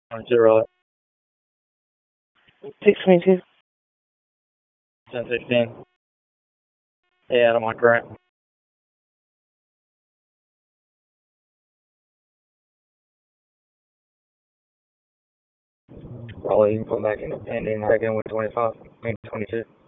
0, 622. 1016. Yeah, I'm on current. Probably you can put back in pending, back in with 25, I mean 22.